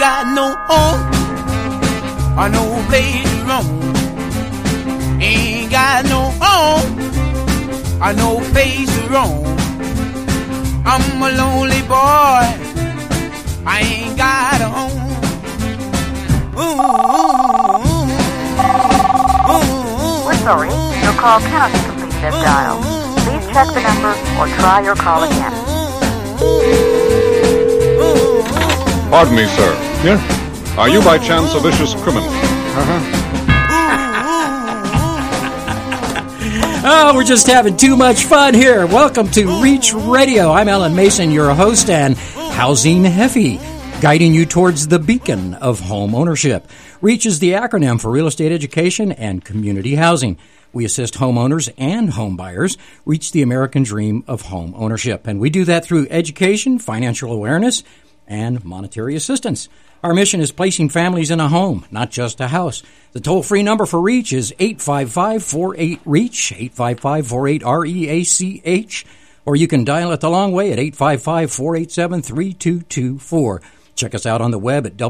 got no home or no place to roam. Ain't got no home or no place to roam. I'm a lonely boy, I ain't got a home. We're sorry, your call cannot be completed as dialed. Please check the number or try your call again. Pardon me, sir. Yeah? Are you by chance a vicious criminal? Oh, we're just having too much fun here. Welcome to Reach Radio. I'm Alan Mason, your host, and Housing Heffy, guiding you towards the beacon of home ownership. REACH is the acronym for Real Estate Education and Community Housing. We assist homeowners and home buyers reach the American dream of home ownership. And we do that through education, financial awareness, and monetary assistance. Our mission is placing families in a home, not just a house. The toll-free number for REACH is 855-48-REACH, 855-48-REACH, or you can dial it the long way at 855-487-3224. Check us out on the web at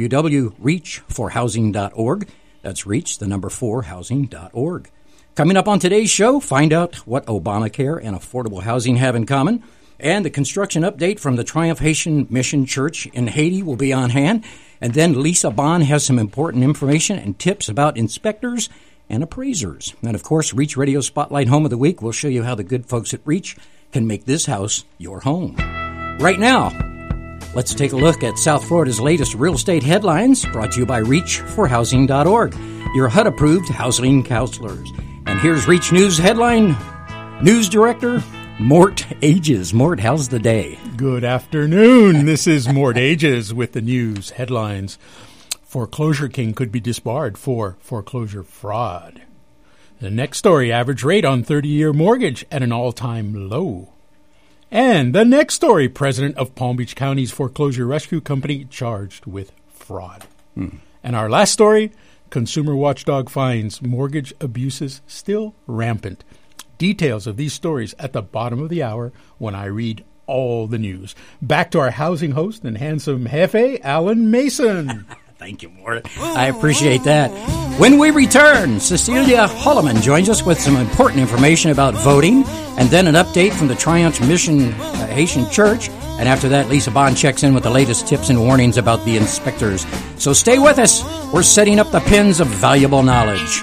www.reachforhousing.org. That's REACH, the number 4housing.org. Coming up on today's show, find out what Obamacare and affordable housing have in common. And the construction update from the Triumph Haitian Mission Church in Haiti will be on hand. And then Lisa Bond has some important information and tips about inspectors and appraisers. And, of course, REACH Radio Spotlight Home of the Week will show you how the good folks at REACH can make this house your home. Right now, let's take a look at South Florida's latest real estate headlines, brought to you by reachforhousing.org, your HUD-approved housing counselors. And here's REACH News headline, News Director Mort Ages. Mort, how's the day? Good afternoon. This is Mort Ages with the news headlines. Foreclosure king could be disbarred for foreclosure fraud. The next story, average rate on 30-year mortgage at an all-time low. And the next story, president of Palm Beach County's foreclosure rescue company charged with fraud. And our last story, consumer watchdog finds mortgage abuses still rampant. Details of these stories at the bottom of the hour when I read all the news. Back to our housing host and handsome Jefe, Alan Mason. Thank you, Mort. I appreciate that. When we return, Cecilia Holloman joins us with some important information about voting, and then an update from the Triumph Mission Haitian Church. And after that, Lisa Bond checks in with the latest tips and warnings about the inspectors. So stay with us. We're setting up the pins of valuable knowledge.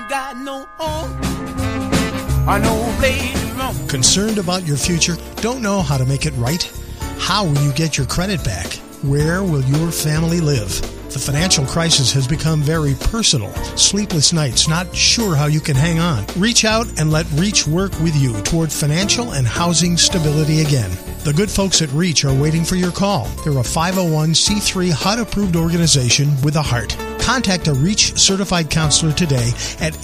Concerned about your future? Don't know how to make it right? How will you get your credit back? Where will your family live? The financial crisis has become very personal. Sleepless nights, not sure how you can hang on. Reach out and let REACH work with you toward financial and housing stability again. The good folks at REACH are waiting for your call. They're a 501c3 HUD-approved organization with a heart. Contact a REACH certified counselor today at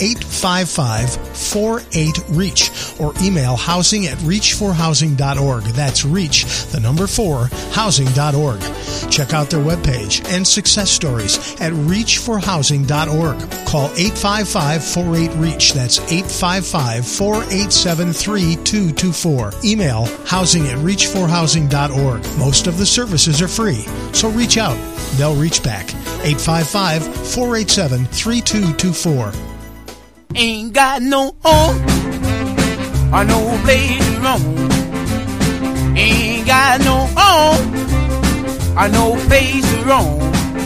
855-48-REACH or email housing@reachforhousing.org. That's REACH, the number 4, housing.org. Check out their webpage and success stories at reachforhousing.org. Call 855-48-REACH. That's 855-487-3224. Email housing@reachforhousing.org. Most of the services are free, so reach out. They'll reach back. 855-487-3224. Ain't got no home or no place to roam. Ain't got no home or no place to roam.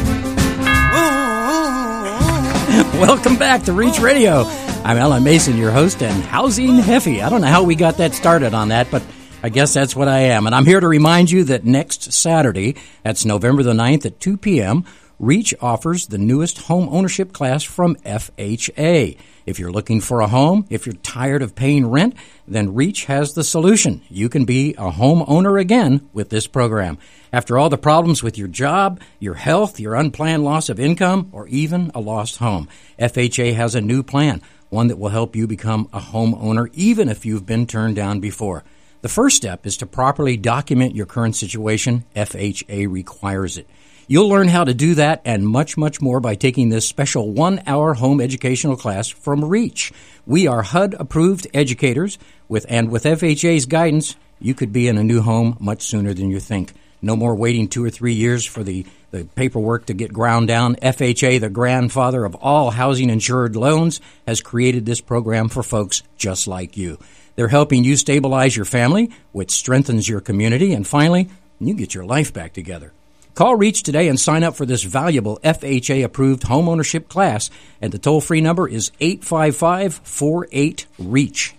Welcome back to REACH Radio. I'm Alan Mason, your host, and Housing Heffy. I don't know how we got that started on that, but I guess that's what I am. And I'm here to remind you that next Saturday, that's November the 9th at 2 p.m., REACH offers the newest home ownership class from FHA. If you're looking for a home, if you're tired of paying rent, then REACH has the solution. You can be a homeowner again with this program. After all the problems with your job, your health, your unplanned loss of income, or even a lost home, FHA has a new plan, one that will help you become a homeowner even if you've been turned down before. The first step is to properly document your current situation. FHA requires it. You'll learn how to do that and much, much more by taking this special 1-hour home educational class from REACH. We are HUD-approved educators, with FHA's guidance, you could be in a new home much sooner than you think. No more waiting 2 or 3 years for the paperwork to get ground down. FHA, the grandfather of all housing-insured loans, has created this program for folks just like you. They're helping you stabilize your family, which strengthens your community, and finally, you get your life back together. Call REACH today and sign up for this valuable FHA-approved homeownership class, and the toll-free number is 855-48-REACH,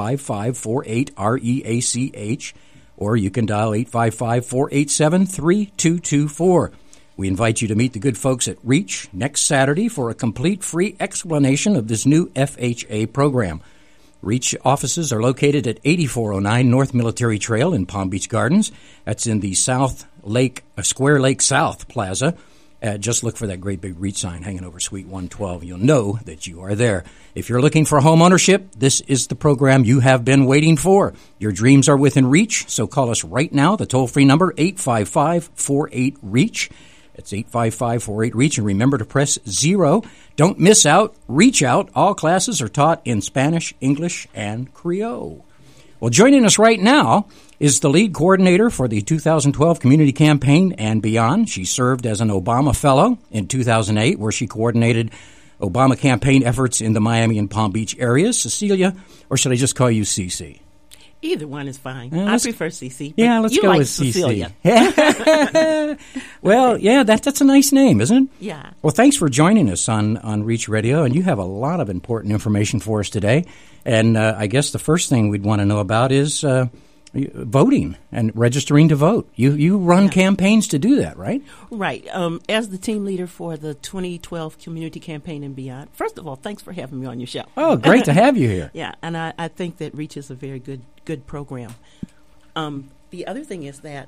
855-48-REACH, or you can dial 855-487-3224. We invite you to meet the good folks at REACH next Saturday for a complete free explanation of this new FHA program. REACH offices are located at 8409 North Military Trail in Palm Beach Gardens. That's in the Square Lake South Plaza. Just look for that great big REACH sign hanging over Suite 112. You'll know that you are there. If you're looking for home ownership, this is the program you have been waiting for. Your dreams are within reach, so call us right now. The toll-free number, 855-48-REACH. It's 855-48-REACH, and remember to press 0. Don't miss out. Reach out. All classes are taught in Spanish, English, and Creole. Well, joining us right now is the lead coordinator for the 2012 Community Campaign and Beyond. She served as an Obama Fellow in 2008, where she coordinated Obama campaign efforts in the Miami and Palm Beach areas. Cecilia, or should I just call you Cece? Either one is fine. I prefer CC. Yeah, let's you go like with Cecilia. CC. Well, yeah, that's a nice name, isn't it? Yeah. Well, thanks for joining us on REACH Radio, and you have a lot of important information for us today. And I guess the first thing we'd want to know about is voting and registering to vote. You run campaigns to do that, right? Right. As the team leader for the 2012 Community Campaign and Beyond, first of all, thanks for having me on your show. Oh, great to have you here. Yeah, and I think that REACH is a very good program. The other thing is that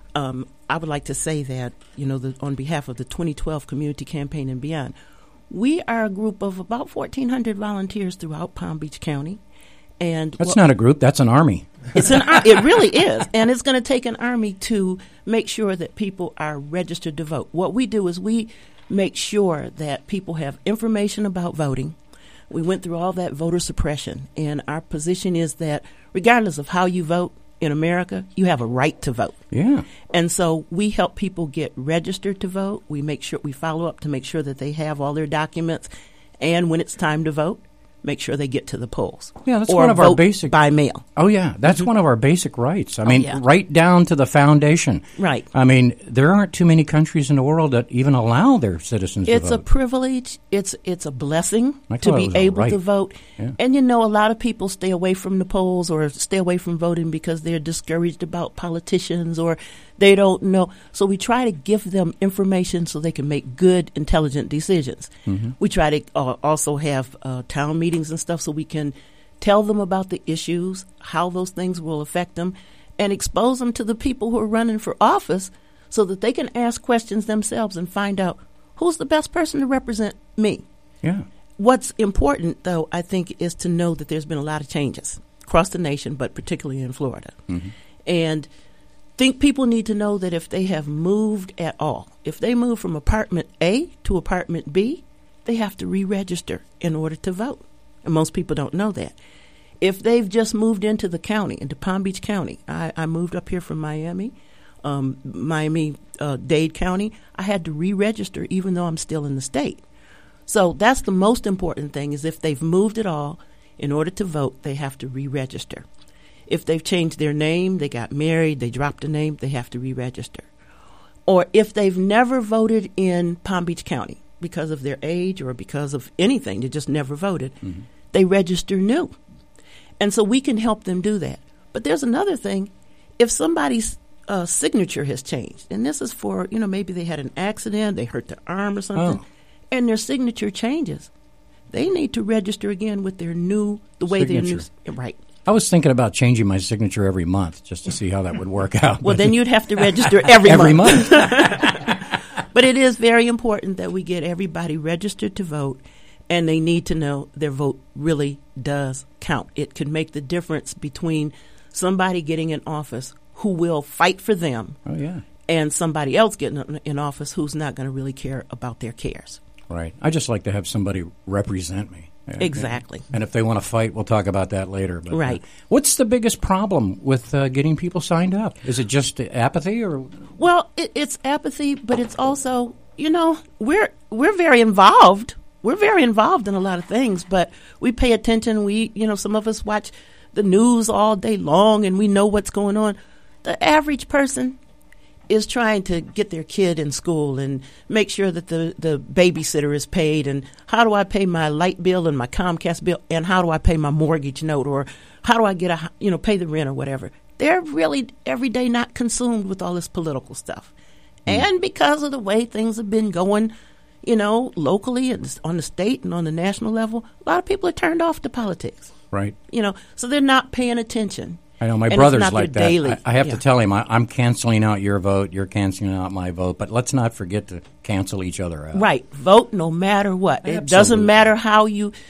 I would like to say that, on behalf of the 2012 Community Campaign and Beyond, we are a group of about 1,400 volunteers throughout Palm Beach County. And that's not a group, that's an army. It really is. And it's going to take an army to make sure that people are registered to vote. What we do is we make sure that people have information about voting. We went through all that voter suppression, and our position is that regardless of how you vote in America, you have a right to vote. Yeah. And so we help people get registered to vote. We make sure we follow up to make sure that they have all their documents, and when it's time to vote, make sure they get to the polls. Yeah, that's or one of vote our basic by mail. Oh yeah, that's one of our basic rights. I mean, yeah. Right down to the foundation. Right. I mean, there aren't too many countries in the world that even allow their citizens to vote. It's a privilege. It's a blessing to be able to vote. Yeah. And a lot of people stay away from the polls or stay away from voting because they're discouraged about politicians or they don't know. So we try to give them information so they can make good, intelligent decisions. Mm-hmm. We try to also have town meetings and stuff so we can tell them about the issues, how those things will affect them, and expose them to the people who are running for office so that they can ask questions themselves and find out who's the best person to represent me. Yeah. What's important, though, I think, is to know that there's been a lot of changes across the nation, but particularly in Florida. Mm-hmm. And think people need to know that if they have moved at all, if they move from apartment A to apartment B, they have to re-register in order to vote. And most people don't know that. If they've just moved into the county, into Palm Beach County, I moved up here from Miami, Dade County, I had to re-register even though I'm still in the state. So that's the most important thing is if they've moved at all, in order to vote, they have to re-register. If they've changed their name, they got married, they dropped a name, they have to re-register. Or if they've never voted in Palm Beach County because of their age or because of anything, they just never voted, mm-hmm. they register new. And so we can help them do that. But there's another thing. If somebody's signature has changed, and this is for, maybe they had an accident, they hurt their arm or something, and their signature changes, they need to register again with their new, the way their new, right. I was thinking about changing my signature every month just to see how that would work out. Well, then you'd have to register every month. But it is very important that we get everybody registered to vote, and they need to know their vote really does count. It could make the difference between somebody getting in office who will fight for them and somebody else getting in office who's not going to really care about their cares. Right. I just like to have somebody represent me. Exactly. And if they want to fight, we'll talk about that later. But, right. What's the biggest problem with getting people signed up? Is it just apathy or? Well, it's apathy, but it's also, we're very involved. We're very involved in a lot of things, but we pay attention. Some of us watch the news all day long, and we know what's going on. The average person is trying to get their kid in school and make sure that the babysitter is paid, and how do I pay my light bill and my Comcast bill, and how do I pay my mortgage note, or how do I get pay the rent or whatever. They're really every day not consumed with all this political stuff. And because of the way things have been going, locally and on the state and on the national level, a lot of people are turned off to politics. Right. So they're not paying attention. I know my and brother's it's not like their that. daily. I have to tell him, I'm canceling out your vote, you're canceling out my vote, but let's not forget to cancel each other out. Right. Vote no matter what. Absolutely. It doesn't matter how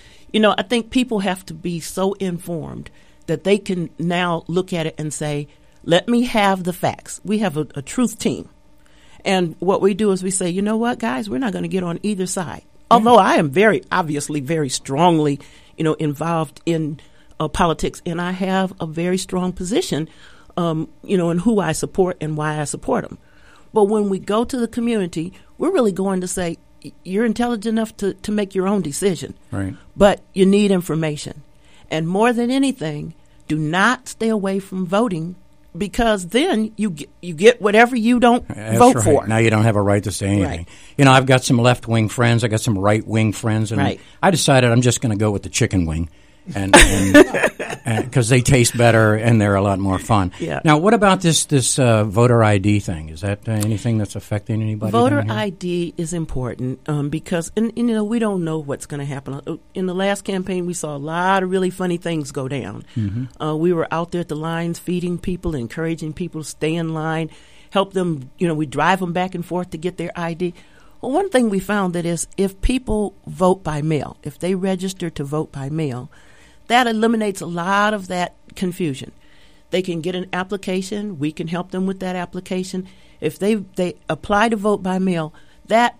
I think people have to be so informed that they can now look at it and say, let me have the facts. We have a truth team. And what we do is we say, you know what, guys, we're not going to get on either side. Although I am obviously very strongly, involved in politics, and I have a very strong position, in who I support and why I support them. But when we go to the community, we're really going to say, you're intelligent enough to make your own decision. Right. But you need information. And more than anything, do not stay away from voting, because then you get whatever you don't vote right. for. Now you don't have a right to say anything. Right. I've got some left-wing friends. I got some right-wing friends. And right. I decided I'm just going to go with the chicken wing. And because they taste better and they're a lot more fun. Yeah. Now, what about this voter ID thing? Is that anything that's affecting anybody? Voter ID is important because, we don't know what's going to happen. In the last campaign, we saw a lot of really funny things go down. Mm-hmm. We were out there at the lines feeding people, encouraging people to stay in line, help them. We drive them back and forth to get their ID. Well, one thing we found that is if people vote by mail, if they register to vote by mail, that eliminates a lot of that confusion. They can get an application. We can help them with that application. If they apply to vote by mail, that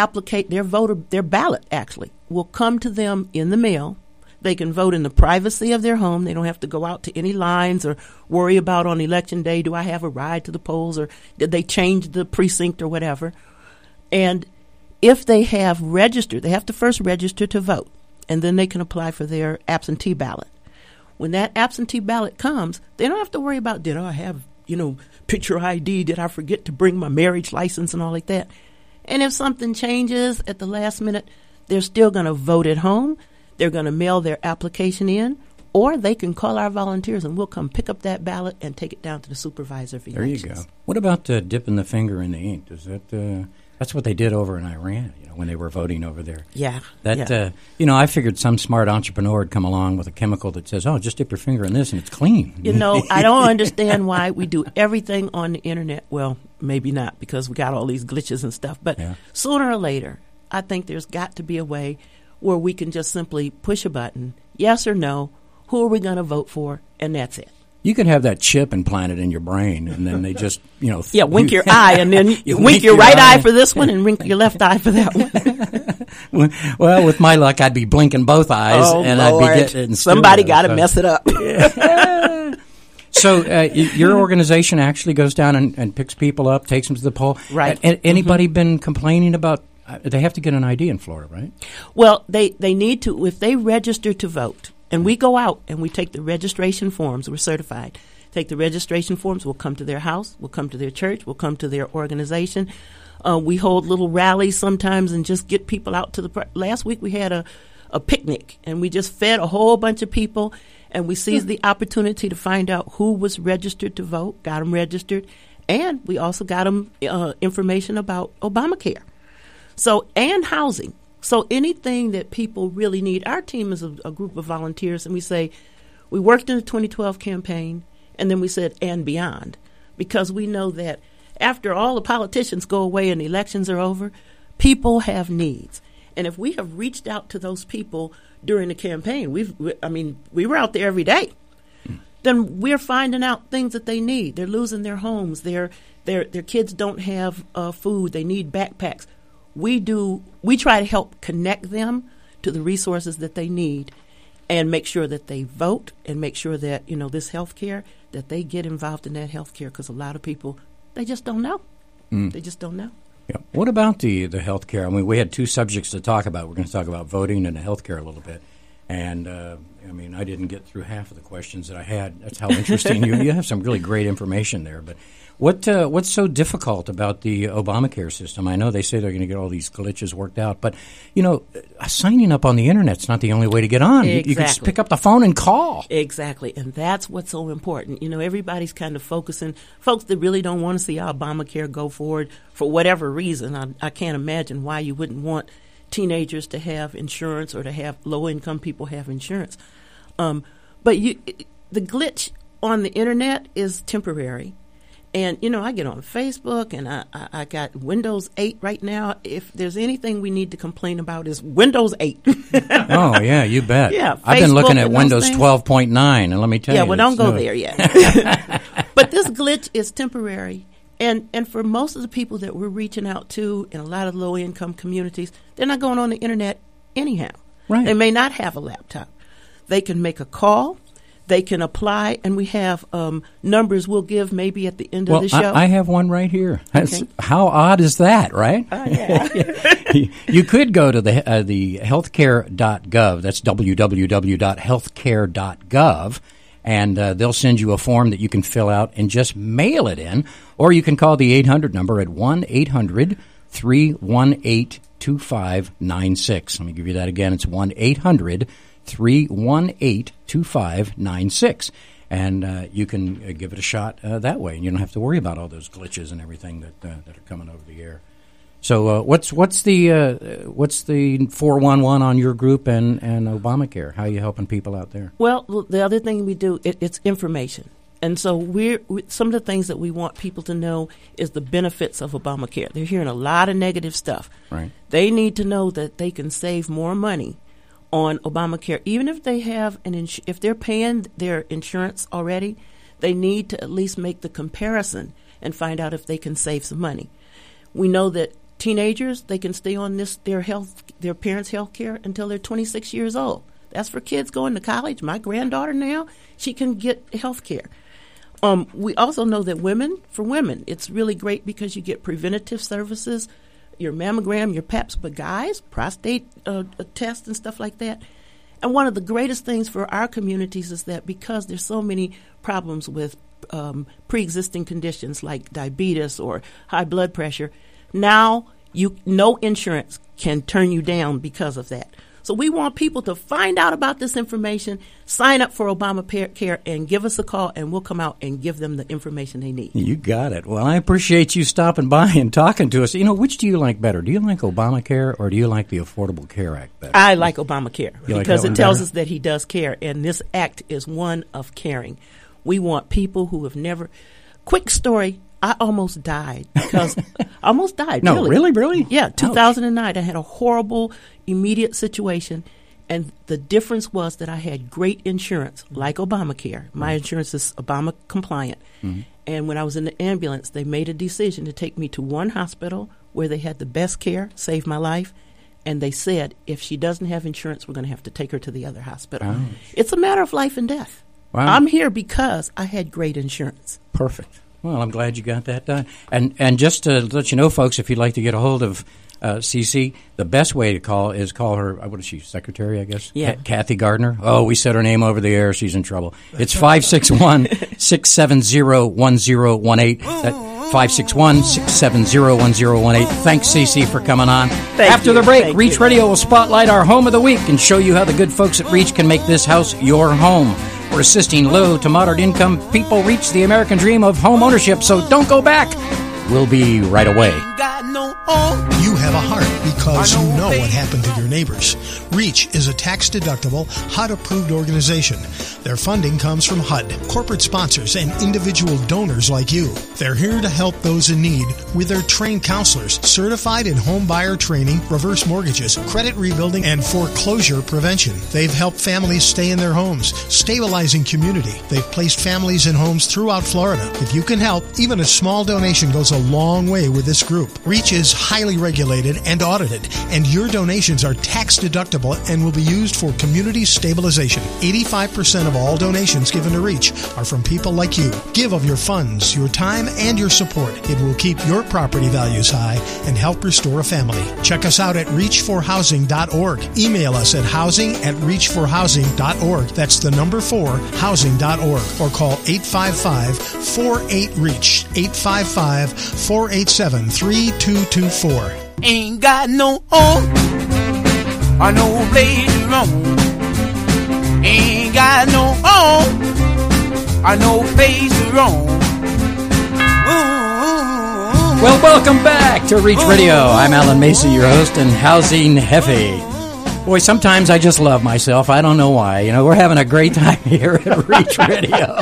their ballot actually will come to them in the mail. They can vote in the privacy of their home. They don't have to go out to any lines or worry about on election day, do I have a ride to the polls, or did they change the precinct or whatever. And if they have registered, they have to first register to vote. And then they can apply for their absentee ballot. When that absentee ballot comes, they don't have to worry about, did I have, picture ID? Did I forget to bring my marriage license and all like that? And if something changes at the last minute, they're still going to vote at home. They're going to mail their application in, or they can call our volunteers and we'll come pick up that ballot and take it down to the supervisor of elections. There you go. What about dipping the finger in the ink? Does that... That's what they did over in Iran, when they were voting over there. Yeah. I figured some smart entrepreneur would come along with a chemical that says, just dip your finger in this and it's clean. I don't understand why we do everything on the internet. Well, maybe not, because we got all these glitches and stuff. But sooner or later, I think there's got to be a way where we can just simply push a button, yes or no, who are we going to vote for, and that's it. You could have that chip implanted in your brain, and then they just, wink your eye, and then you wink your right eye for this one and wink your left eye for that one. Well, with my luck, I'd be blinking both eyes, and Lord. I'd be getting somebody got to mess it up. So your organization actually goes down and picks people up, takes them to the poll. Right. Anybody been complaining about? They have to get an ID in Florida, right? Well, they need to, if they register to vote. And we go out and we take the registration forms. We're certified. Take the registration forms. We'll come to their house. We'll come to their church. We'll come to their organization. We hold little rallies sometimes and just get people out to the. Last week we had a picnic and we just fed a whole bunch of people, and we seized the opportunity to find out who was registered to vote, got them registered, and we also got them information about Obamacare. And housing. So anything that people really need, our team is a group of volunteers, and we say, we worked in the 2012 campaign, and then we said, and beyond, because we know that after all the politicians go away and the elections are over, people have needs. And if we have reached out to those people during the campaign, we were out there every day, then we're finding out things that they need. They're losing their homes. Their kids don't have food. They need backpacks. We try to help connect them to the resources that they need and make sure that they vote and make sure that, this health care, that they get involved in that health care, because a lot of people, they just don't know. They just don't know. Yeah. What about the health care? I mean, we had two subjects to talk about. We're going to talk about voting and the health care a little bit. And, I mean, I didn't get through half of the questions that I had. That's how interesting you have some really great information there. But what's so difficult about the Obamacare system? I know they say they're going to get all these glitches worked out. But, you know, signing up on the Internet's not the only way to get on. Exactly. You can just pick up the phone and call. Exactly. And that's what's so important. You know, everybody's kind of focusing. Folks that really don't want to see Obamacare go forward for whatever reason. I can't imagine why you wouldn't want teenagers to have insurance or to have low-income people have insurance. But the glitch on the Internet is temporary. And, you know, I get on Facebook, and I got Windows 8 right now. If there's anything we need to complain about is Windows 8. Oh, yeah, you bet. Yeah, I've been looking at and Windows 12.9, and let me tell you. Yeah, well, don't go there yet. But this glitch is temporary. And for most of the people that we're reaching out to in a lot of low-income communities, they're not going on the Internet anyhow. Right. They may not have a laptop. They can make a call. They can apply, and we have numbers we'll give maybe at the end of the show. I have one right here. Okay. How odd is that, right? Yeah. You could go to the healthcare.gov. That's www.healthcare.gov. And they'll send you a form that you can fill out and just mail it in. Or you can call the 800 number at 1-800-318-2596. Let me give you that again. It's 1-800-318-2596. And you can give it a shot that way. And you don't have to worry about all those glitches and everything that are coming over the air. So what's the 411 on your group and Obamacare? How are you helping people out there? Well, the other thing we do, it's information. And so some of the things that we want people to know is the benefits of Obamacare. They're hearing a lot of negative stuff. Right. They need to know that they can save more money on Obamacare. Even if they have if they're paying their insurance already, they need to at least make the comparison and find out if they can save some money. We know that teenagers, they can stay on their parents' health care until they're 26 years old. That's for kids going to college. My granddaughter now, she can get health care. We also know that for women, it's really great because you get preventative services, your mammogram, your PAPs, but guys, prostate tests and stuff like that. And one of the greatest things for our communities is that because there's so many problems with pre-existing conditions like diabetes or high blood pressure, now no insurance can turn you down because of that. So we want people to find out about this information, sign up for Obamacare, and give us a call, and we'll come out and give them the information they need. You got it. Well, I appreciate you stopping by and talking to us. You know, which do you like better? Do you like Obamacare or do you like the Affordable Care Act better? I like Obamacare because it tells us that he does care, and this act is one of caring. We want people who have never – quick story. I almost died because No, really? Yeah, 2009. I had a horrible immediate situation, and the difference was that I had great insurance, like Obamacare. My insurance is Obama compliant. Mm-hmm. And when I was in the ambulance, they made a decision to take me to one hospital where they had the best care, saved my life, and they said, if she doesn't have insurance, we're going to have to take her to the other hospital. Oh. It's a matter of life and death. Wow. I'm here because I had great insurance. Perfect. Well, I'm glad you got that done. And just to let you know, folks, if you'd like to get a hold of CC, the best way to call her, what is she, secretary, I guess? Yeah. Kathy Gardner. Oh, we said her name over the air. She's in trouble. It's 561-670-1018. 561-670-1018. Thanks, CC, for coming on. After the break, Reach Radio will spotlight our home of the week and show you how the good folks at Reach can make this house your home. We're assisting low to moderate income people reach the American dream of home ownership, so don't go back. We'll be right away. You have a heart because you know what happened to your neighbors. REACH is a tax-deductible, HUD-approved organization. Their funding comes from HUD, corporate sponsors, and individual donors like you. They're here to help those in need with their trained counselors, certified in home buyer training, reverse mortgages, credit rebuilding, and foreclosure prevention. They've helped families stay in their homes, stabilizing community. They've placed families in homes throughout Florida. If you can help, even a small donation goes a long way with this group. REACH is is highly regulated and audited, and your donations are tax deductible and will be used for community stabilization. 85% of all donations given to REACH are from people like you. Give of your funds, your time, and your support. It will keep your property values high and help restore a family. Check us out at reachforhousing.org. Email us at housing@reachforhousing.org. That's the number 4, housing.org. Or call 855-48-REACH, 855-487-3224. Ain't got no home or no place to roam. Ain't got no home or no place to roam. Well, welcome back to Reach Radio. I'm Alan Mason, your host, and Housing Hefe. Boy, sometimes I just love myself. I don't know why. You know, we're having a great time here at Reach Radio.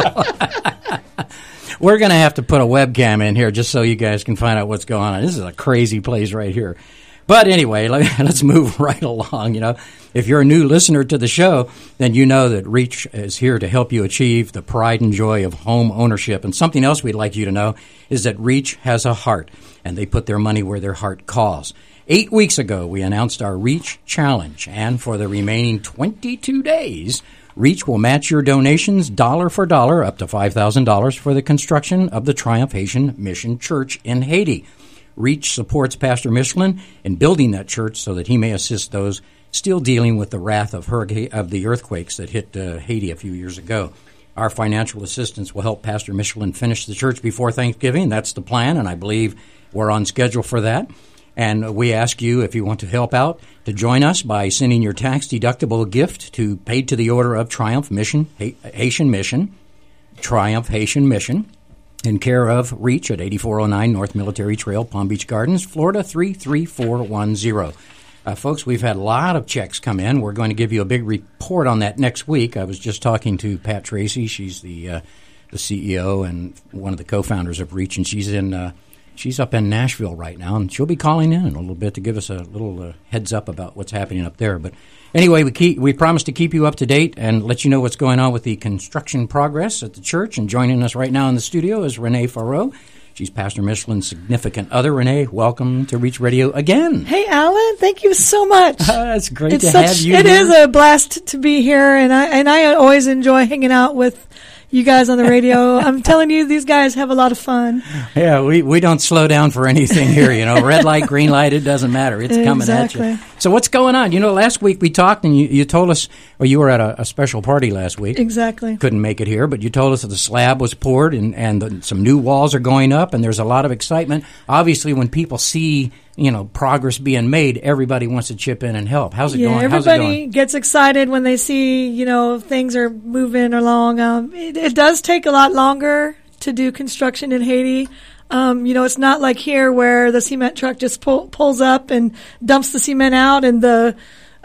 We're going to have to put a webcam in here just so you guys can find out what's going on. This is a crazy place right here. But anyway, let's move right along. You know, if you're a new listener to the show, then you know that Reach is here to help you achieve the pride and joy of home ownership. And something else we'd like you to know is that Reach has a heart, and they put their money where their heart calls. 8 weeks ago, we announced our Reach Challenge, and for the remaining 22 days, Reach will match your donations dollar for dollar up to $5,000 for the construction of the Triumph Haitian Mission Church in Haiti. Reach supports Pastor Michelin in building that church so that he may assist those still dealing with the wrath of the earthquakes that hit Haiti a few years ago. Our financial assistance will help Pastor Michelin finish the church before Thanksgiving. That's the plan, and I believe we're on schedule for that. And we ask you, if you want to help out, to join us by sending your tax-deductible gift to Paid to the Order of Triumph Haitian Mission, Triumph Haitian Mission, in care of Reach at 8409 North Military Trail, Palm Beach Gardens, Florida 33410. Folks, we've had a lot of checks come in. We're going to give you a big report on that next week. I was just talking to Pat Tracy. She's the CEO and one of the co-founders of Reach, and she's up in Nashville right now, and she'll be calling in a little bit to give us a little heads up about what's happening up there. But anyway, we promise to keep you up to date and let you know what's going on with the construction progress at the church. And joining us right now in the studio is Renee Farreau. She's Pastor Michelin's significant other. Renee, welcome to Reach Radio again. Hey, Alan, thank you so much. It's great to have you It here. is a blast to be here, and I always enjoy hanging out with you guys on the radio. I'm telling you, these guys have a lot of fun. Yeah, we don't slow down for anything here, you know. Red light, green light, it doesn't matter. It's coming at you. So what's going on? You know, last week we talked and you told us, or you were at a special party last week. Exactly. Couldn't make it here, but you told us that the slab was poured and some new walls are going up and there's a lot of excitement. Obviously, when people see, you know, progress being made, everybody wants to chip in and help. How's it going? Everybody gets excited when they see, you know, things are moving along. It does take a lot longer to do construction in Haiti. You know, it's not like here where the cement truck just pulls up and dumps the cement out and the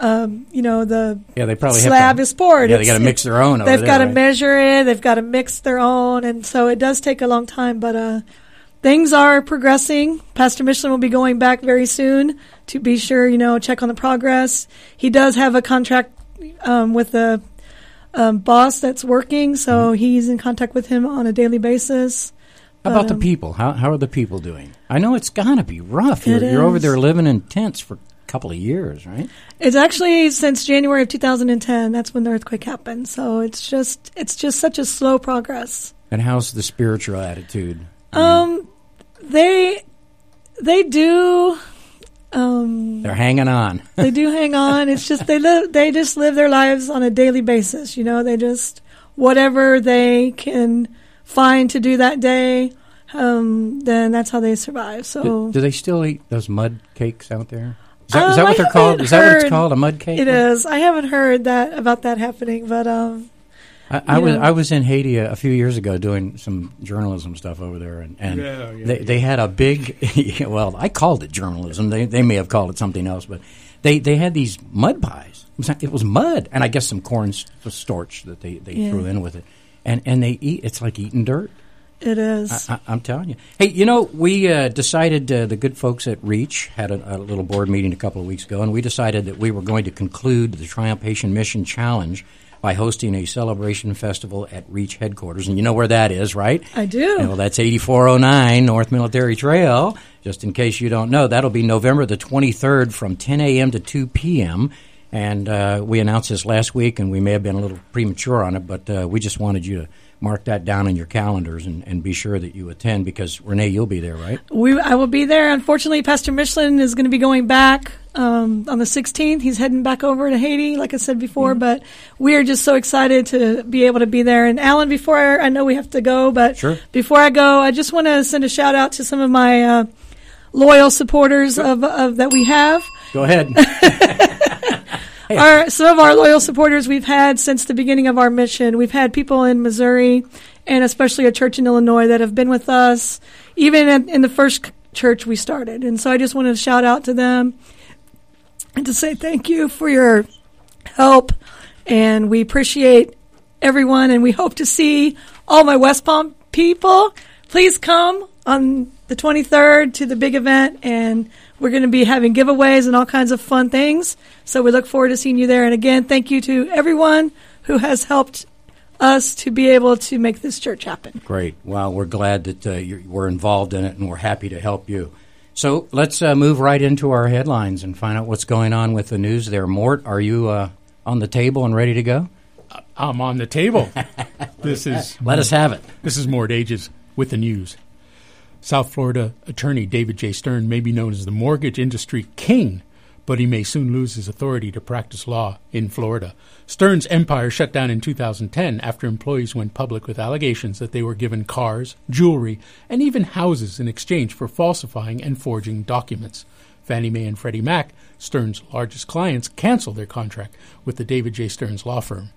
they probably slab is poured. Yeah, they got to mix their own. They've got to measure it. They've got to mix their own, and so it does take a long time. But things are progressing. Pastor Michelin will be going back very soon to be sure, you know, check on the progress. He does have a contract with the boss that's working, so he's in contact with him on a daily basis. How about the people? How are the people doing? I know it's got to be rough. You're over there living in tents for a couple of years, right? It's actually since January of 2010. That's when the earthquake happened. So it's just such a slow progress. And how's the spiritual attitude? They do. They're hanging on. They do hang on. It's just they just live their lives on a daily basis. You know, they just whatever they can find to do that day, then that's how they survive. So, do they still eat those mud cakes out there? Is that what they're called? Is that what it's called? A mud cake? It is. I haven't heard about that happening, but I was in Haiti a few years ago doing some journalism stuff over there, and they had a big. Well, I called it journalism. They may have called it something else, but they had these mud pies. It was mud, and I guess some corn starch that they threw in with it. And they eat. It's like eating dirt. It is. I'm telling you. Hey, you know, we decided, the good folks at Reach had a little board meeting a couple of weeks ago, and we decided that we were going to conclude the Triumph Haitian Mission Challenge by hosting a celebration festival at Reach headquarters. And you know where that is, right? I do. Well, that's 8409 North Military Trail. Just in case you don't know, that'll be November the 23rd from 10 a.m. to 2 p.m., and we announced this last week, and we may have been a little premature on it, but we just wanted you to mark that down in your calendars and be sure that you attend, because, Renee, you'll be there, right? I will be there. Unfortunately, Pastor Michelin is going to be going back on the 16th. He's heading back over to Haiti, like I said before, but we are just so excited to be able to be there. And, Alan, before I know we have to go, but Sure. Before I go, I just want to send a shout-out to some of my loyal supporters of that we have. Go ahead. Some of our loyal supporters we've had since the beginning of our mission. We've had people in Missouri and especially a church in Illinois that have been with us, even in the first church we started. And so I just wanted to shout out to them and to say thank you for your help. And we appreciate everyone, and we hope to see all my West Palm people. Please come on the 23rd to the big event, and we're going to be having giveaways and all kinds of fun things. So we look forward to seeing you there. And again, thank you to everyone who has helped us to be able to make this church happen. Great. Well, we're glad that we're involved in it, and we're happy to help you. So let's move right into our headlines and find out what's going on with the news there. Mort, are you on the table and ready to go? I'm on the table. Let us have it. This is Mort Ages with the news. South Florida attorney David J. Stern may be known as the mortgage industry king, but he may soon lose his authority to practice law in Florida. Stern's empire shut down in 2010 after employees went public with allegations that they were given cars, jewelry, and even houses in exchange for falsifying and forging documents. Fannie Mae and Freddie Mac, Stern's largest clients, canceled their contract with the David J. Stern's law firm.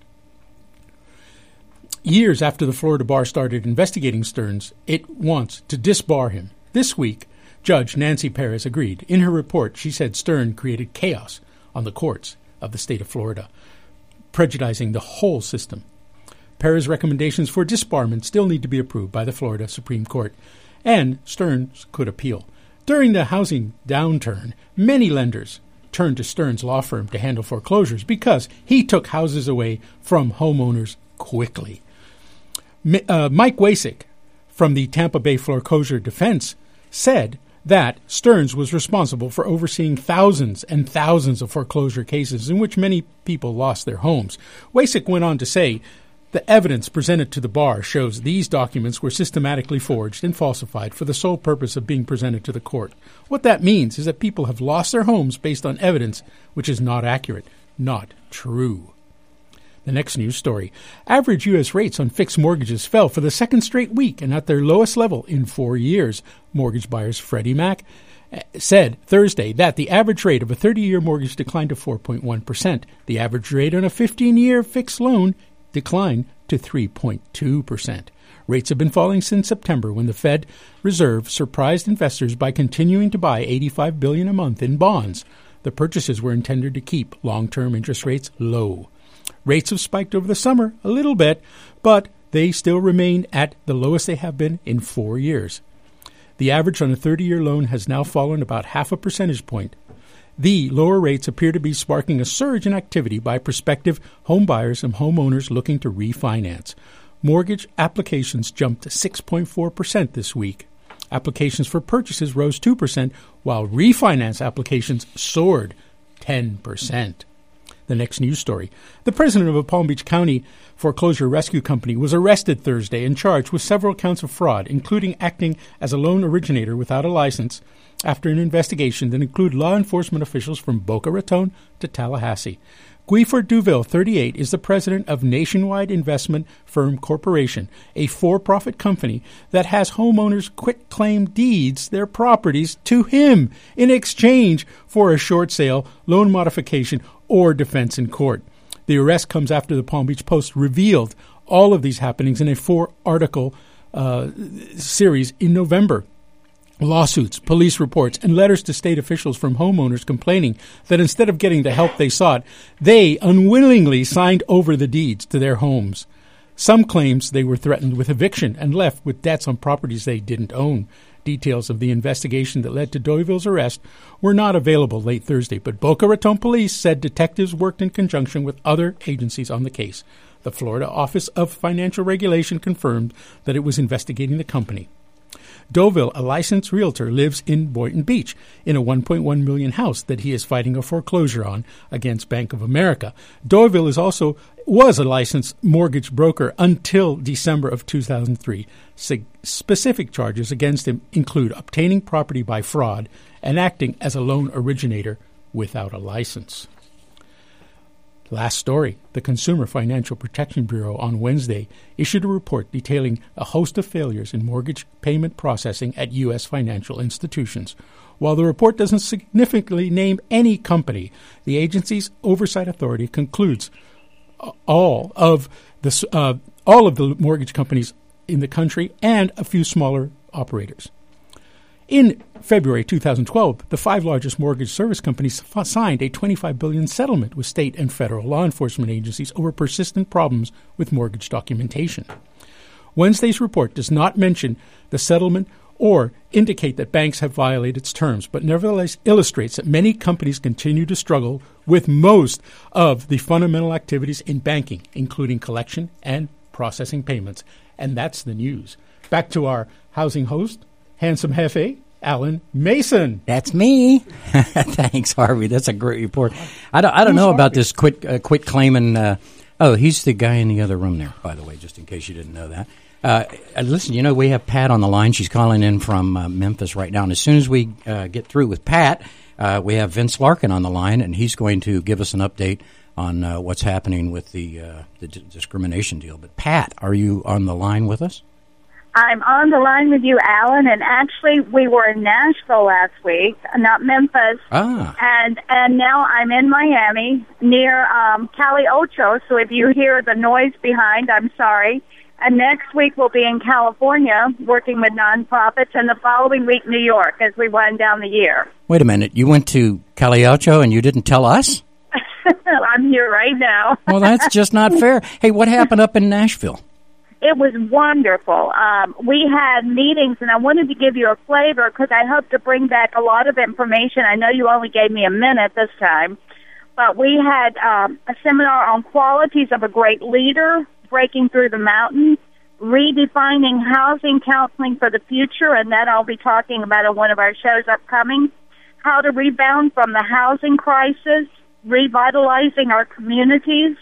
Years after the Florida bar started investigating Stearns, it wants to disbar him. This week, Judge Nancy Perez agreed. In her report, she said Stern created chaos on the courts of the state of Florida, prejudicing the whole system. Perez's recommendations for disbarment still need to be approved by the Florida Supreme Court, and Stearns could appeal. During the housing downturn, many lenders turned to Stearns' law firm to handle foreclosures because he took houses away from homeowners quickly. Mike Wasik from the Tampa Bay Foreclosure Defense said that Stearns was responsible for overseeing thousands and thousands of foreclosure cases in which many people lost their homes. Wasik went on to say, the evidence presented to the bar shows these documents were systematically forged and falsified for the sole purpose of being presented to the court. What that means is that people have lost their homes based on evidence which is not accurate, not true. The next news story. Average U.S. rates on fixed mortgages fell for the second straight week and at their lowest level in 4 years. Mortgage buyers Freddie Mac said Thursday that the average rate of a 30-year mortgage declined to 4.1%. The average rate on a 15-year fixed loan declined to 3.2%. Rates have been falling since September when the Fed Reserve surprised investors by continuing to buy $85 billion a month in bonds. The purchases were intended to keep long-term interest rates low. Rates have spiked over the summer a little bit, but they still remain at the lowest they have been in 4 years. The average on a 30-year loan has now fallen about 0.5 percentage point. The lower rates appear to be sparking a surge in activity by prospective home buyers and homeowners looking to refinance. Mortgage applications jumped 6.4% this week. Applications for purchases rose 2%, while refinance applications soared 10%. The next news story. The president of a Palm Beach County foreclosure rescue company was arrested Thursday and charged with several counts of fraud, including acting as a loan originator without a license, after an investigation that included law enforcement officials from Boca Raton to Tallahassee. Guiford Duville, 38, is the president of Nationwide Investment Firm Corporation, a for-profit company that has homeowners quit-claim deeds their properties to him in exchange for a short sale, loan modification, or defense in court. The arrest comes after the Palm Beach Post revealed all of these happenings in a 4-article series in November. Lawsuits, police reports, and letters to state officials from homeowners complaining that instead of getting the help they sought, they unwillingly signed over the deeds to their homes. Some claims they were threatened with eviction and left with debts on properties they didn't own. Details of the investigation that led to Doyle's arrest were not available late Thursday, but Boca Raton police said detectives worked in conjunction with other agencies on the case. The Florida Office of Financial Regulation confirmed that it was investigating the company. Doville, a licensed realtor, lives in Boynton Beach in a $1.1 million house that he is fighting a foreclosure on against Bank of America. Doville was a licensed mortgage broker until December of 2003. Specific charges against him include obtaining property by fraud and acting as a loan originator without a license. Last story, the Consumer Financial Protection Bureau on Wednesday issued a report detailing a host of failures in mortgage payment processing at U.S. financial institutions. While the report doesn't significantly name any company, the agency's oversight authority concludes all of the mortgage companies in the country and a few smaller operators. In February 2012, the 5 largest mortgage service companies signed a $25 billion settlement with state and federal law enforcement agencies over persistent problems with mortgage documentation. Wednesday's report does not mention the settlement or indicate that banks have violated its terms, but nevertheless illustrates that many companies continue to struggle with most of the fundamental activities in banking, including collection and processing payments. And that's the news. Back to our housing host, handsome Hefe, Alan Mason. That's me. Thanks, Harvey. That's a great report. I don't know about this quit claiming. He's the guy in the other room there, by the way, just in case you didn't know that. Listen, we have Pat on the line. She's calling in from Memphis right now. And as soon as we get through with Pat, we have Vince Larkin on the line, and he's going to give us an update on what's happening with the discrimination deal. But Pat, are you on the line with us? I'm on the line with you, Alan, and actually we were in Nashville last week, not Memphis. And now I'm in Miami near Cali Ocho, so if you hear the noise behind, I'm sorry. And next week we'll be in California working with nonprofits, and the following week New York as we wind down the year. Wait a minute, you went to Cali Ocho and you didn't tell us? I'm here right now. Well, that's just not fair. Hey, what happened up in Nashville? It was wonderful. We had meetings, and I wanted to give you a flavor because I hope to bring back a lot of information. I know you only gave me a minute this time, but we had a seminar on qualities of a great leader, breaking through the mountain, redefining housing counseling for the future, and that I'll be talking about in one of our shows upcoming, how to rebound from the housing crisis, revitalizing our communities,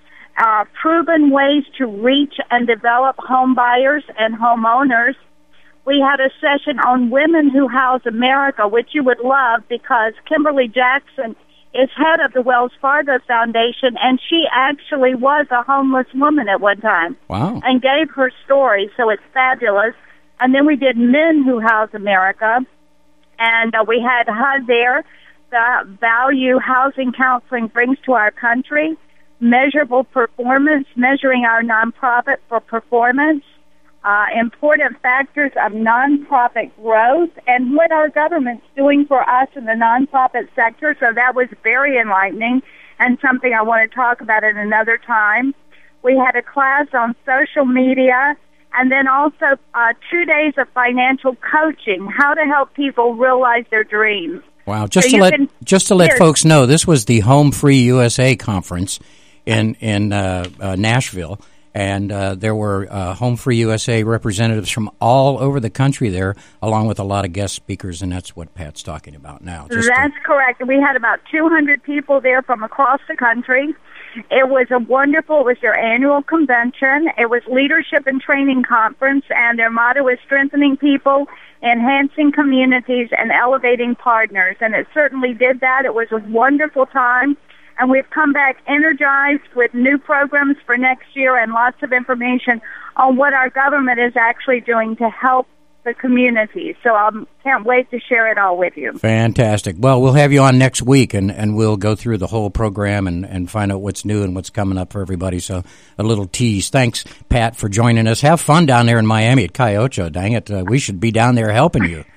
proven ways to reach and develop home buyers and homeowners. We had a session on Women Who House America, which you would love because Kimberly Jackson is head of the Wells Fargo Foundation, and she actually was a homeless woman at one time. Wow. And gave her story, so it's fabulous. And then we did Men Who House America, and we had HUD there, the value housing counseling brings to our country, measurable performance, measuring our nonprofit for performance, important factors of nonprofit growth, and what our government's doing for us in the nonprofit sector. So that was very enlightening and something I want to talk about at another time. We had a class on social media, and then also 2 days of financial coaching, how to help people realize their dreams. Wow! Just to let folks know, this was the Home Free USA conference in Nashville, and there were Home Free USA representatives from all over the country there, along with a lot of guest speakers, and that's what Pat's talking about now. That's correct. We had about 200 people there from across the country. It was their annual convention. It was Leadership and Training Conference, and their motto is strengthening people, enhancing communities, and elevating partners. And it certainly did that. It was a wonderful time. And we've come back energized with new programs for next year and lots of information on what our government is actually doing to help the community. So I can't wait to share it all with you. Fantastic. Well, we'll have you on next week, and we'll go through the whole program and find out what's new and what's coming up for everybody. So a little tease. Thanks, Pat, for joining us. Have fun down there in Miami at Calle Ocho. Dang it. We should be down there helping you.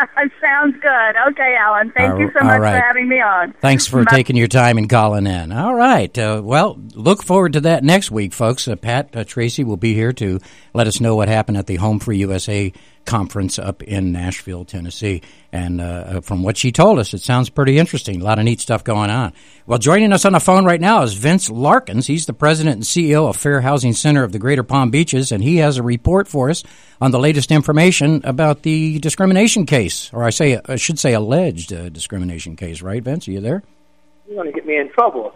Sounds good. Okay, Alan. Thank you so much for having me on. Thanks for taking your time and calling in. All right. Well, look forward to that next week, folks. Pat Tracy will be here to let us know what happened at the Home Free USA conference up in Nashville, Tennessee. And from what she told us, it sounds pretty interesting. A lot of neat stuff going on. Well, joining us on the phone right now is Vince Larkins. He's the president and CEO of Fair Housing Center of the Greater Palm Beaches, and he has a report for us on the latest information about the discrimination case, or I should say alleged discrimination case. Right, Vince? Are you there? You're going to get me in trouble.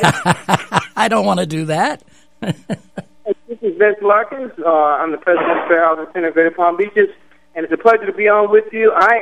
I don't want to do that. This is Vince Larkins. I'm the president of Fair Housing Center of Greater Palm Beaches, and it's a pleasure to be on with you. I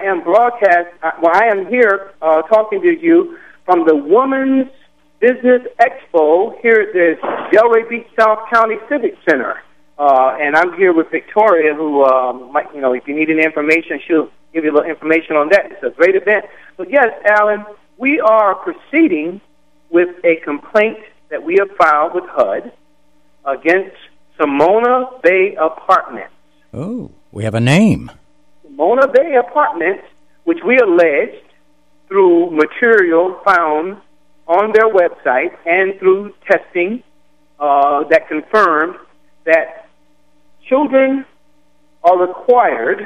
am here talking to you from the Women's Business Expo here at the Delray Beach South County Civic Center. And I'm here with Victoria, who might, if you need any information, she'll give you a little information on that. It's a great event. But yes, Alan, we are proceeding with a complaint that we have filed with HUD against Simona Bay Apartments. Oh, we have a name. Simona Bay Apartments, which we alleged through material found on their website and through testing that confirmed that children are required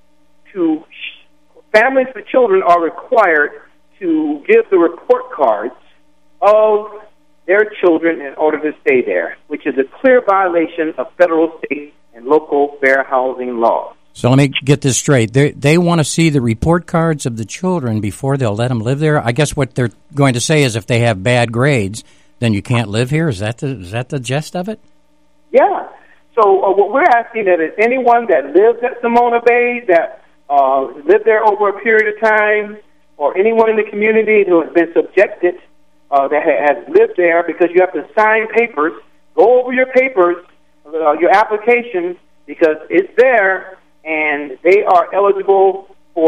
to, families with children are required to give the report cards of their children in order to stay there, which is a clear violation of federal, state, and local fair housing laws. So let me get this straight. They want to see the report cards of the children before they'll let them live there? I guess what they're going to say is if they have bad grades, then you can't live here? Is that the gist of it? Yeah. So what we're asking is anyone that lives at Simona Bay, that lived there over a period of time, or anyone in the community who has been subjected, that has lived there, because you have to sign papers, go over your papers, your application, because it's there, and they are eligible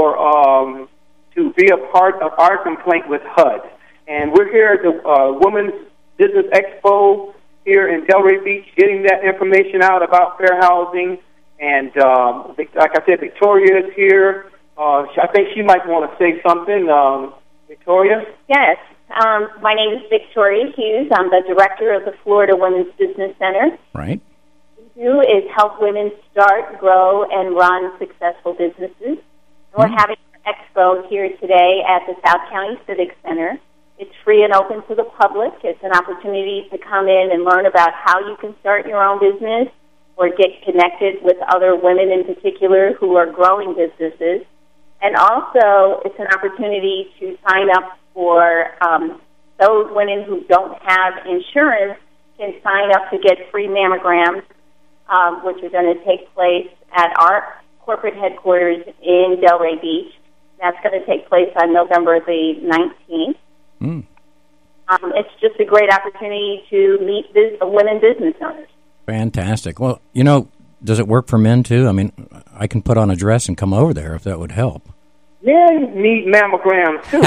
for to be a part of our complaint with HUD. And we're here at the Women's Business Expo here in Delray Beach, getting that information out about fair housing. And like I said, Victoria is here. I think she might want to say something. Victoria? Yes. My name is Victoria Hughes. I'm the director of the Florida Women's Business Center. Right. What we do is help women start, grow, and run successful businesses. We're having an expo here today at the South County Civic Center. It's free and open to the public. It's an opportunity to come in and learn about how you can start your own business or get connected with other women in particular who are growing businesses. And also, it's an opportunity to sign up for those women who don't have insurance can sign up to get free mammograms, which are going to take place at our corporate headquarters in Delray Beach. That's going to take place on November the 19th. It's just a great opportunity to meet women business owners. Fantastic. Well, does it work for men, too? I mean, I can put on a dress and come over there if that would help. Men need mammograms, too.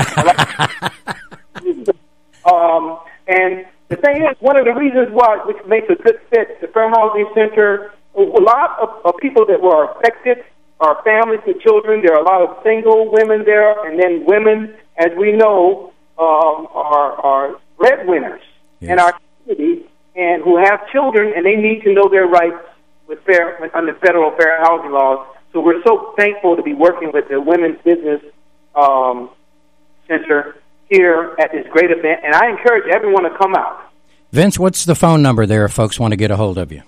And the thing is, one of the reasons why, which makes a good fit, the Fair Housing Center, a lot of people that were affected are families with children. There are a lot of single women there, and then women, as we know, are breadwinners in our community and who have children, and they need to know their rights under federal fair housing laws. So we're so thankful to be working with the Women's Business Center here at this great event, and I encourage everyone to come out. Vince, what's the phone number there if folks want to get a hold of you?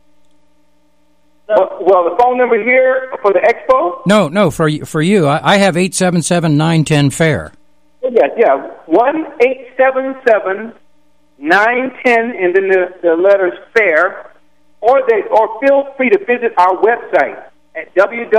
Well, the phone number here for the expo? No, for you. I have 877-910-FAIR. Yeah, 1-877-910, and then the letters FAIR, or feel free to visit our website at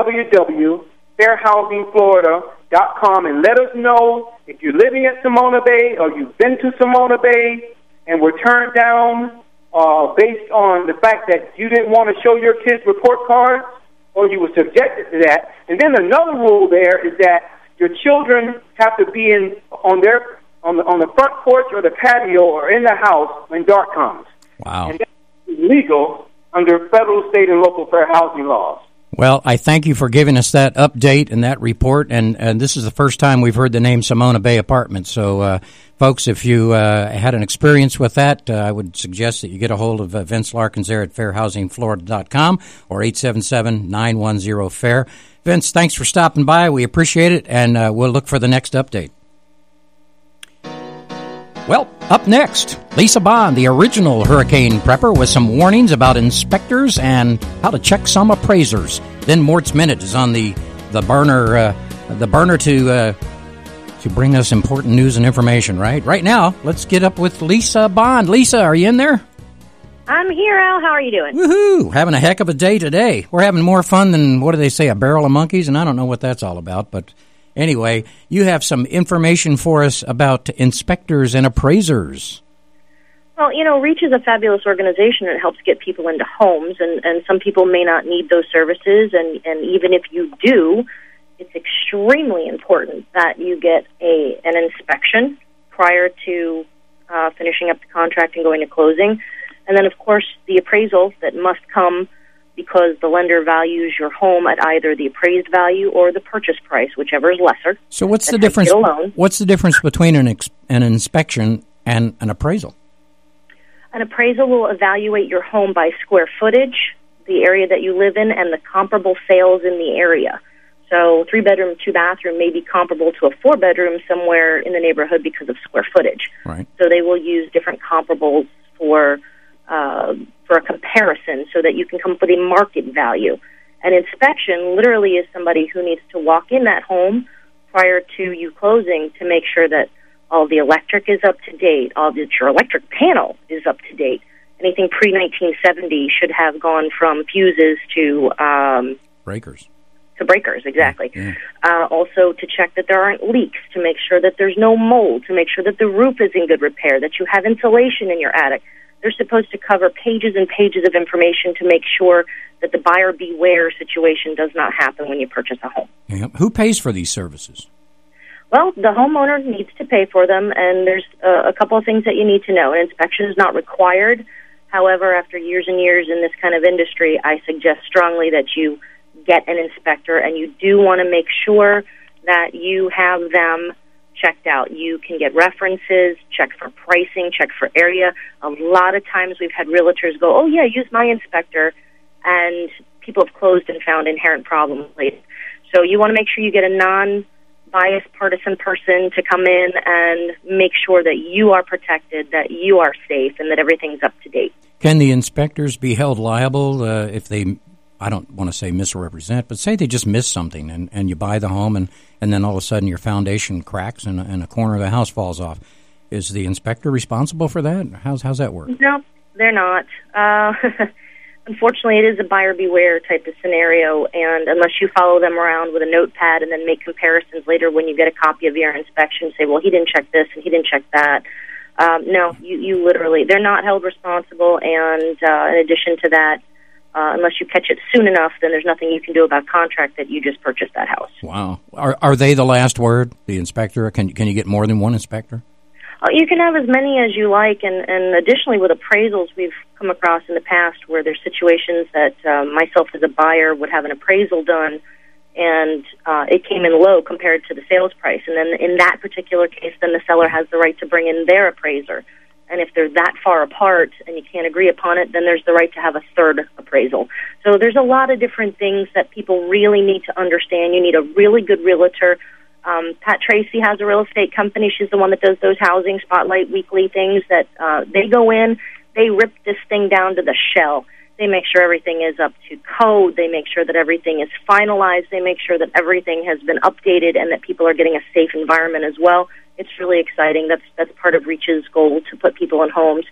www.fairhousingflorida.com and let us know if you're living at Simona Bay or you've been to Simona Bay and were turned down based on the fact that you didn't want to show your kids report cards or you were subjected to that. And then another rule there is that your children have to be on the front porch or the patio or in the house when dark comes. Wow. And that's illegal under federal, state, and local fair housing laws. Well, I thank you for giving us that update and that report, and this is the first time we've heard the name Simona Bay Apartments. So, folks, if you had an experience with that, I would suggest that you get a hold of Vince Larkins there at fairhousingflorida.com or 877-910-FAIR. Vince, thanks for stopping by. We appreciate it, and we'll look for the next update. Well, up next, Lisa Bond, the original hurricane prepper, with some warnings about inspectors and how to check some appraisers. Then Mort's Minute is on the burner to bring us important news and information. Right now, let's get up with Lisa Bond. Lisa, are you in there? I'm here, Al. How are you doing? Woohoo! Having a heck of a day today. We're having more fun than, what do they say, a barrel of monkeys? And I don't know what that's all about, but anyway, you have some information for us about inspectors and appraisers. Well, REACH is a fabulous organization that helps get people into homes, and some people may not need those services, and even if you do, it's extremely important that you get an inspection prior to finishing up the contract and going to closing. And then, of course, the appraisal that must come because the lender values your home at either the appraised value or the purchase price, whichever is lesser. So what's the difference? What's the difference between an inspection and an appraisal? An appraisal will evaluate your home by square footage, the area that you live in, and the comparable sales in the area. So 3-bedroom, 2-bathroom may be comparable to a 4-bedroom somewhere in the neighborhood because of square footage. Right. So they will use different comparables for a comparison so that you can come up with a market value. An inspection literally is somebody who needs to walk in that home prior to you closing to make sure that all the electric is up to date, your electric panel is up to date. Anything pre-1970 should have gone from fuses to breakers. To breakers, exactly. Yeah. Also to check that there aren't leaks, to make sure that there's no mold, to make sure that the roof is in good repair, that you have insulation in your attic. They're supposed to cover pages and pages of information to make sure that the buyer beware situation does not happen when you purchase a home. Yeah. Who pays for these services? Well, the homeowner needs to pay for them, and there's a couple of things that you need to know. An inspection is not required. However, after years and years in this kind of industry, I suggest strongly that you get an inspector, and you do want to make sure that you have them checked out. You can get references, check for pricing, check for area. A lot of times we've had realtors go, oh, yeah, use my inspector, and people have closed and found inherent problems later. So you want to make sure you get a non-biased partisan person to come in and make sure that you are protected, that you are safe, and that everything's up to date. Can the inspectors be held liable if they, I don't want to say misrepresent, but say they just miss something and you buy the home and then all of a sudden your foundation cracks and a corner of the house falls off? Is the inspector responsible for that? How's that work? No, they're not. Unfortunately, it is a buyer beware type of scenario, and unless you follow them around with a notepad and then make comparisons later when you get a copy of your inspection, say, well, he didn't check this and he didn't check that. No, you literally, they're not held responsible, and in addition to that, unless you catch it soon enough, then there's nothing you can do about contract that you just purchased that house. Wow. Are they the last word, the inspector? Can you get more than one inspector? You can have as many as you like, and additionally with appraisals, we've come across in the past where there's situations that myself as a buyer would have an appraisal done, and it came in low compared to the sales price. And then in that particular case, then the seller has the right to bring in their appraiser. And if they're that far apart and you can't agree upon it, then there's the right to have a third appraisal. So there's a lot of different things that people really need to understand. You need a really good realtor. Pat Tracy has a real estate company. She's the one that does those housing spotlight weekly things that they go in, they rip this thing down to the shell. They make sure everything is up to code. They make sure that everything is finalized. They make sure that everything has been updated and that people are getting a safe environment as well. It's really exciting. That's part of REACH's goal, to put people in homes.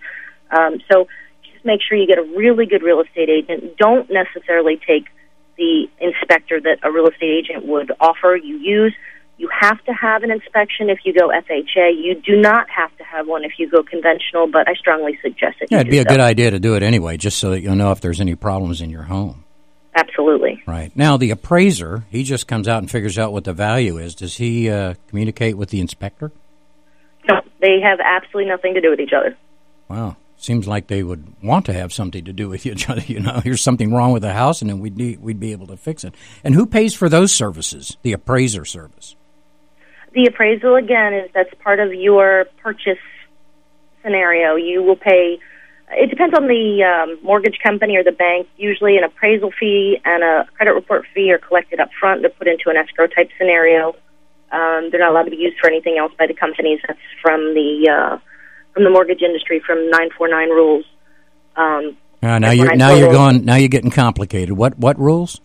So just make sure you get a really good real estate agent. Don't necessarily take the inspector that a real estate agent would offer you use. You have to have an inspection if you go FHA. You do not have to have one if you go conventional, but I strongly suggest it. Yeah, it'd be a good idea to do it anyway, just so that you'll know if there's any problems in your home. Absolutely. Right. Now, the appraiser, he just comes out and figures out what the value is. Does he communicate with the inspector? No, they have absolutely nothing to do with each other. Wow. seems like they would want to have something to do with each other. Here's something wrong with the house, and then we'd be able to fix it. And who pays for those services? The appraiser service. The appraisal, again, that's part of your purchase scenario. You will pay. It depends on the mortgage company or the bank. Usually an appraisal fee and a credit report fee are collected up front. They're put into an escrow type scenario. They're not allowed to be used for anything else by the companies. That's from the mortgage industry, from 949 rules. Now you're getting complicated. What rules?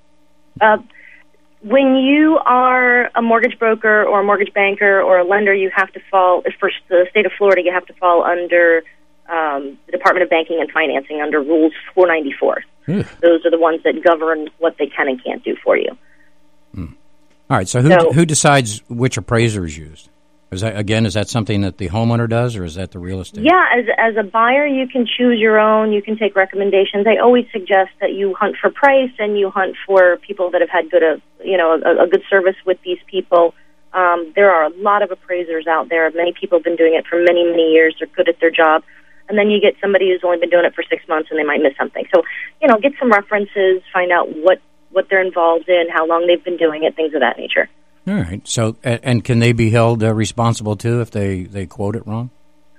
When you are a mortgage broker or a mortgage banker or a lender, you have to fall, for the state of Florida, you have to fall under the Department of Banking and Financing under Rules 494. Those are the ones that govern what they can and can't do for you. All right, so who decides which appraiser is used? Is that something that the homeowner does, or is that the real estate? Yeah, as a buyer, you can choose your own. You can take recommendations. I always suggest that you hunt for price and you hunt for people that have had a good service with these people. There are a lot of appraisers out there. Many people have been doing it for many, many years. They're good at their job. And then you get somebody who's only been doing it for 6 months and they might miss something. So, get some references, find out what they're involved in, how long they've been doing it, things of that nature. All right. So, and can they be held responsible, too, if they quote it wrong?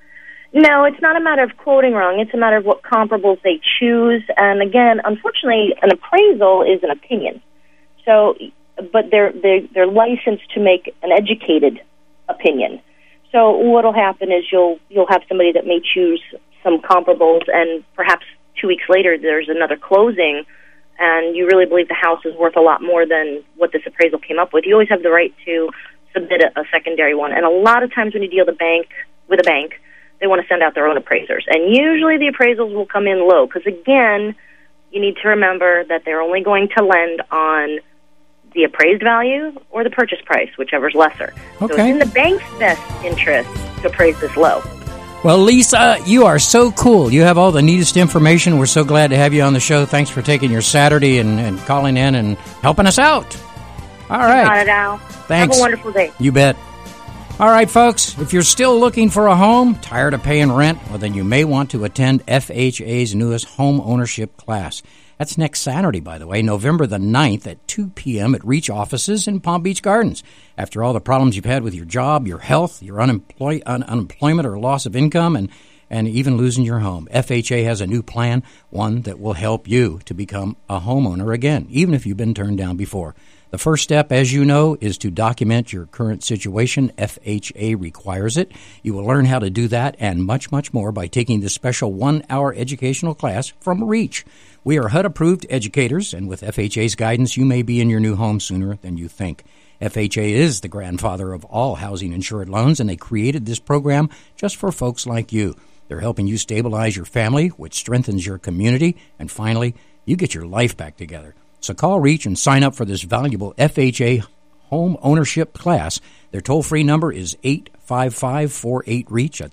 No, it's not a matter of quoting wrong. It's a matter of what comparables they choose. And, again, unfortunately, an appraisal is an opinion. So, but they're licensed to make an educated opinion. So what will happen is you'll have somebody that may choose some comparables, and perhaps 2 weeks later there's another closing, and you really believe the house is worth a lot more than what this appraisal came up with. You always have the right to submit a secondary one. And a lot of times when you deal with a bank, they want to send out their own appraisers. And usually the appraisals will come in low because, again, you need to remember that they're only going to lend on the appraised value or the purchase price, whichever's lesser. Okay. So it's in the bank's best interest to appraise this low. Well, Lisa, you are so cool. You have all the neatest information. We're so glad to have you on the show. Thanks for taking your Saturday and calling in and helping us out. All right. Not at all. Thanks. Have a wonderful day. You bet. All right, folks, if you're still looking for a home, tired of paying rent, well, then you may want to attend FHA's newest home ownership class. That's next Saturday, by the way, November the 9th at 2 p.m. at Reach offices in Palm Beach Gardens. After all the problems you've had with your job, your health, your unemployment or loss of income, and even losing your home, FHA has a new plan, one that will help you to become a homeowner again, even if you've been turned down before. The first step, as you know, is to document your current situation. FHA requires it. You will learn how to do that and much, much more by taking this special 1-hour educational class from Reach. We are HUD-approved educators, and with FHA's guidance, you may be in your new home sooner than you think. FHA is the grandfather of all housing-insured loans, and they created this program just for folks like you. They're helping you stabilize your family, which strengthens your community, and finally, you get your life back together. So call Reach and sign up for this valuable FHA home ownership class. Their toll-free number is 855-48-REACH. That's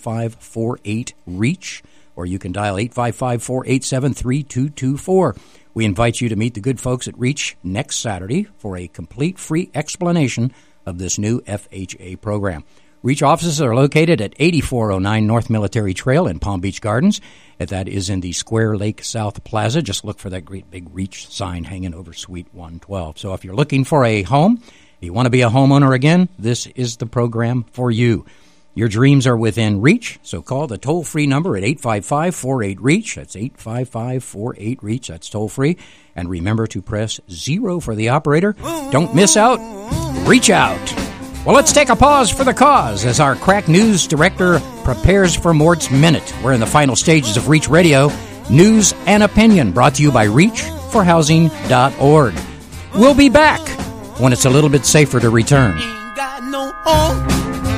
855-48-REACH. Or you can dial 855-487-3224. We invite you to meet the good folks at Reach next Saturday for a complete free explanation of this new FHA program. Reach offices are located at 8409 North Military Trail in Palm Beach Gardens. That is in the Square Lake South Plaza. Just look for that great big Reach sign hanging over Suite 112. So if you're looking for a home, you want to be a homeowner again, this is the program for you. Your dreams are within reach, so call the toll-free number at 855-48-REACH. That's 855-48-REACH. That's toll-free. And remember to press 0 for the operator. Don't miss out. Reach out. Well, let's take a pause for the cause as our crack news director prepares for Mort's Minute. We're in the final stages of Reach Radio, news and opinion, brought to you by ReachForHousing.org. We'll be back when it's a little bit safer to return. Ain't got no home.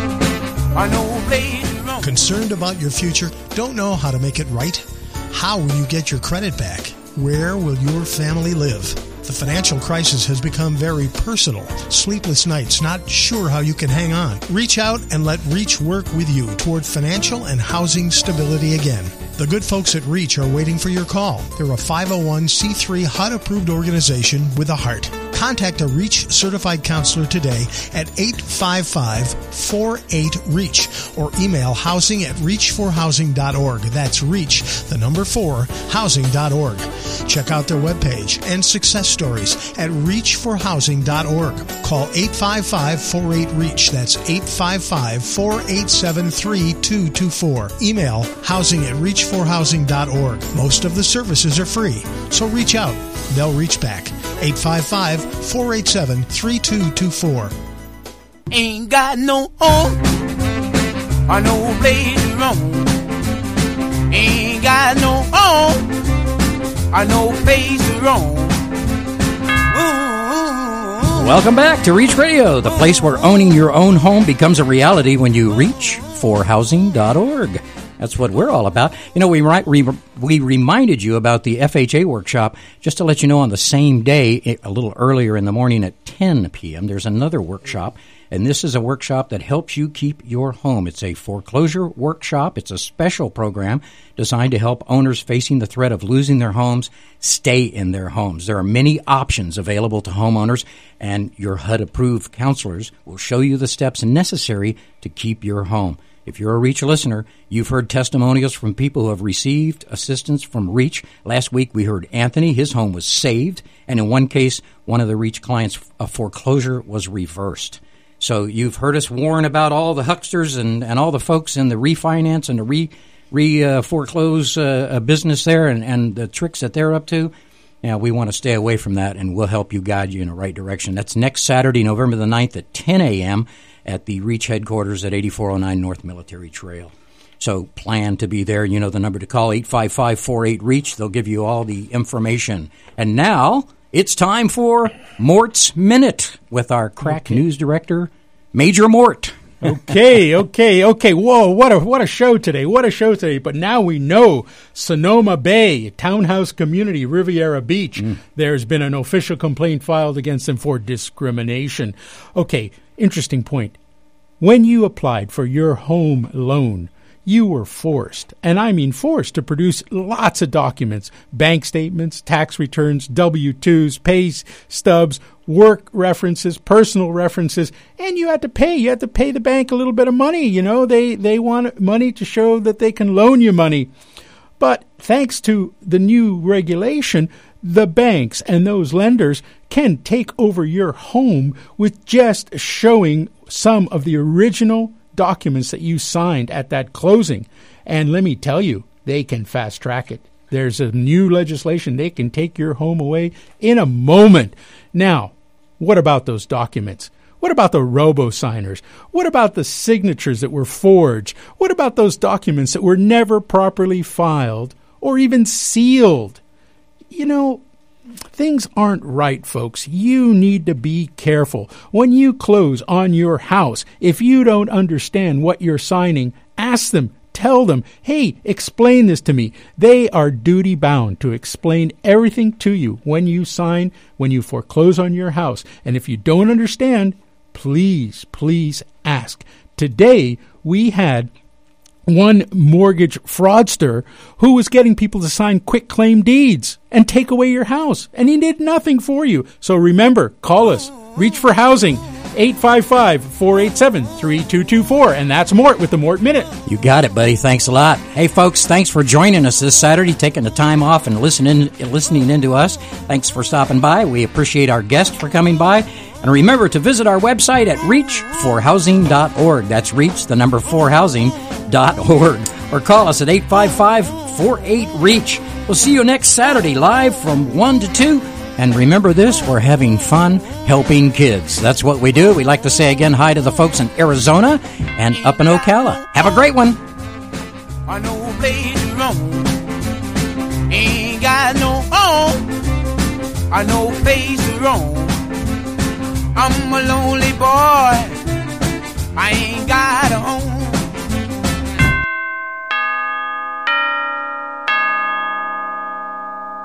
Concerned about your future? Don't know how to make it right? How will you get your credit back? Where will your family live? The financial crisis has become very personal. Sleepless nights, not sure how you can hang on. Reach out and let Reach work with you toward financial and housing stability again. The good folks at Reach are waiting for your call. They're a 501c3 HUD-approved organization with a heart. Contact a Reach certified counselor today at 855-48-REACH or email housing@reachforhousing.org. That's REACH, the number 4, housing.org. Check out their webpage and success stories at reachforhousing.org. Call 855-48-REACH. That's 855-487-3224. Email housing@reachforhousing.org. Most of the services are free, so reach out. They'll reach back. 855-487-3224. Ain't got no home or no place to roam. Ain't got no home or no place to roam. Welcome back to Reach Radio, the place where owning your own home becomes a reality when you reach for housing.org. That's what we're all about. You know, we reminded you about the FHA workshop just to let you know on the same day, a little earlier in the morning at 10 p.m., there's another workshop. And this is a workshop that helps you keep your home. It's a foreclosure workshop. It's a special program designed to help owners facing the threat of losing their homes stay in their homes. There are many options available to homeowners, and your HUD-approved counselors will show you the steps necessary to keep your home. If you're a Reach listener, you've heard testimonials from people who have received assistance from Reach. Last week we heard Anthony. His home was saved. And in one case, one of the Reach clients' foreclosure was reversed. So you've heard us warn about all the hucksters and all the folks in the refinance and the foreclose business there and the tricks that they're up to. Yeah, we want to stay away from that, and we'll help you guide you in the right direction. That's next Saturday, November the 9th at 10 a.m. at the Reach headquarters at 8409 North Military Trail. So plan to be there. You know the number to call, 855-48-REACH. They'll give you all the information. And now it's time for Mort's Minute with our crack news director, Major Mort. Okay. Whoa, what a show today. But now we know Sonoma Bay, townhouse community, Riviera Beach. There's been an official complaint filed against them for discrimination. Okay, interesting point. When you applied for your home loan, you were forced, and I mean forced, to produce lots of documents, bank statements, tax returns, W-2s, pay stubs, work references, personal references, and you had to pay. You had to pay the bank a little bit of money. You know, they want money to show that they can loan you money. But thanks to the new regulation, the banks and those lenders can take over your home with just showing some of the original documents that you signed at that closing. And let me tell you, they can fast track it. There's a new legislation. They can take your home away in a moment. Now, what about those documents? What about the robo-signers? What about the signatures that were forged? What about those documents that were never properly filed or even sealed? You know, things aren't right, folks. You need to be careful. When you close on your house, if you don't understand what you're signing, ask them. Tell them, hey, explain this to me. They are duty-bound to explain everything to you when you sign, when you foreclose on your house. And if you don't understand, please ask. Today, we had one mortgage fraudster who was getting people to sign quitclaim deeds and take away your house. And he did nothing for you. So remember, call us. Reach for Housing. 855-487-3224. And that's Mort with the Mort Minute. You got it, buddy. Thanks a lot. Hey, folks, thanks for joining us this Saturday, taking the time off and listening into us. Thanks for stopping by. We appreciate our guest for coming by. And remember to visit our website at reachforhousing.org. That's reach, the number 4housing.org. Or call us at 855-48-REACH. We'll see you next Saturday live from 1 to 2. And remember this, we're having fun helping kids. That's what we do. We like to say again hi to the folks in Arizona and up in Ocala. Have a great one. I know place to roam. Ain't got no home. I know place to roam. I'm alone.